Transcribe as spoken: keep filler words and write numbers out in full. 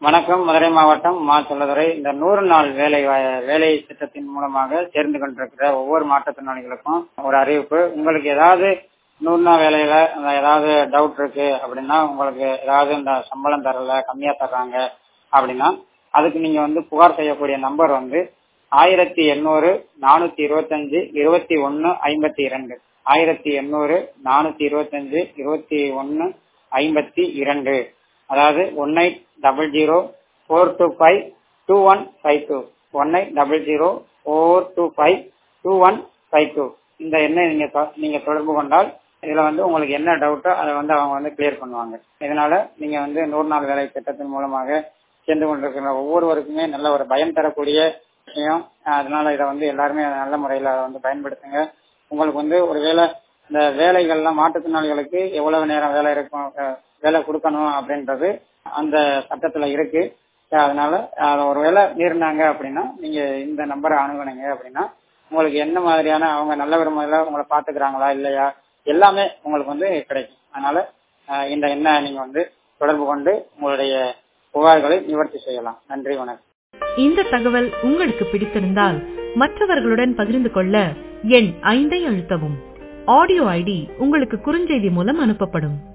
வணக்கம். மதுரை மாவட்டம் மா சொல்லதுரை. இந்த நூறு நாள் வேலை வா- வேலை திட்டத்தின் மூலமாக சேர்ந்து கொண்டிருக்கிற ஒவ்வொரு மாற்றுத்திறனாளிகளுக்கும் ஒரு அறிவிப்பு. உங்களுக்கு ஏதாவது நூறு நாள் வேலையில அந்த ஏதாவது டவுட் இருக்கு அப்படின்னா, உங்களுக்கு ஏதாவது இந்த சம்பளம் தரல, கம்மியா தர்றாங்க அப்படின்னா, அதுக்கு நீங்க வந்து புகார் செய்யக்கூடிய நம்பர் வந்து ஆயிரத்தி எண்ணூறு நானூத்தி இருபத்தஞ்சு இருபத்தி ஒன்னு ஐம்பத்தி இரண்டு ஆயிரத்தி எண்ணூறு நானூத்தி இருபத்தஞ்சு இருபத்தி ஒன்னு ஐம்பத்தி இரண்டு அதாவது one eight double zero four two five two one five two one eight double zero four two five two one five two இந்த எண்ணை நீங்க தொ- நீங்க தொடர்பு கொண்டால் இதுல வந்து உங்களுக்கு என்ன டவுட்டோ அதை வந்து அவங்க வந்து கிளியர் பண்ணுவாங்க. இதனால நீங்க வந்து நூறு நாள் வேலை திட்டத்தின் மூலமாக சேர்ந்து கொண்டிருக்கிற ஒவ்வொருவருக்குமே நல்ல ஒரு பயன் தரக்கூடிய விஷயம். அதனால இதை வந்து எல்லாருமே நல்ல முறையில அதை வந்து பயன்படுத்துங்க. உங்களுக்கு வந்து ஒரு வேலை இந்த வேலைகள்லாம் மாற்றுத்திறனாளிகளுக்கு எவ்வளவு நேரம் வேலை இருக்கும், அஹ், வேலை கொடுக்கணும் அப்படின்றது அந்த சட்டத்துல இருக்கு. அதனால அதை ஒரு வேலை மீறினாங்க அப்படின்னா நீங்க இந்த நம்பரை அணுகுனீங்க அப்படின்னா உங்களுக்கு என்ன மாதிரியான அவங்க நல்ல விதமாக உங்களை பாத்துக்கிறாங்களா இல்லையா எல்லாமே உங்களுக்கு வந்து கிடைக்கும். அதனால அஹ், இந்த எண்ணை நீங்க வந்து தொடர்பு கொண்டு உங்களுடைய புகார்களை நிவர்த்தி செய்யலாம். நன்றி, வணக்கம். இந்த தகவல் உங்களுக்கு பிடித்திருந்தால் மற்றவர்களுடன் பகிர்ந்து கொள்ள எண் ஐந்தை அழுத்தவும். ஆடியோ ஐடி உங்களுக்கு குறுஞ்செய்தி மூலம் அனுப்பப்படும்.